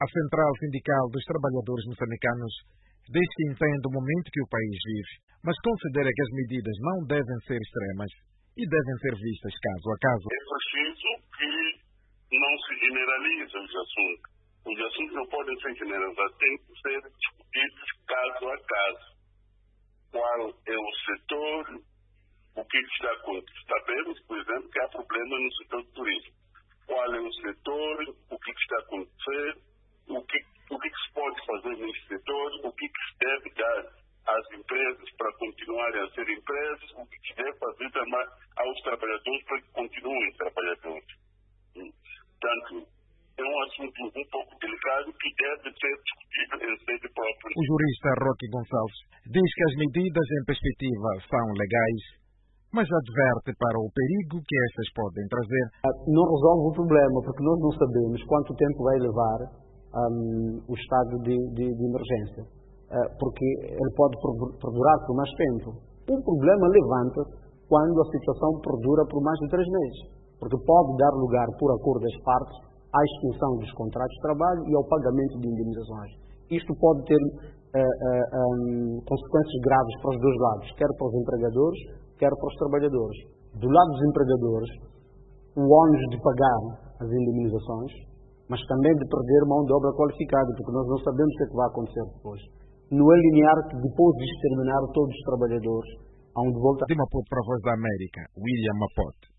A Central Sindical dos Trabalhadores Moçambicanos diz que entende o momento que o país vive, mas considera que as medidas não devem ser extremas e devem ser vistas caso a caso. É preciso que não se generalize os assuntos. Os assuntos não podem ser generalizados, têm que ser discutidos caso a caso. Qual é o setor, o que está acontecendo? Sabemos, por exemplo, que há problema no setor do turismo. Qual é o setor, o que está acontecendo, o que se pode fazer neste setor, o que se deve dar às empresas para continuarem a ser empresas, o que se deve fazer também aos trabalhadores para que continuem trabalhadores. Portanto, é um assunto um pouco delicado que deve ser discutido em sede própria. O jurista Roque Gonçalves diz que as medidas em perspectiva são legais, mas adverte para o perigo que estas podem trazer. Não resolve o problema, porque nós não sabemos quanto tempo vai levar o estado de emergência, porque ele pode perdurar por mais tempo. O problema levanta-se quando a situação perdura por mais de 3 meses, porque pode dar lugar, por acordo das partes, à extinção dos contratos de trabalho e ao pagamento de indemnizações. Isto pode ter consequências graves para os dois lados, quer para os empregadores, quer para os trabalhadores. Do lado dos empregadores, o ónus de pagar as indemnizações, mas também de perder mão de obra qualificada, porque nós não sabemos o que é que vai acontecer depois. Não é linear que depois de exterminar todos os trabalhadores, há de volta. De Maputo para a Voz da América, William Mapote.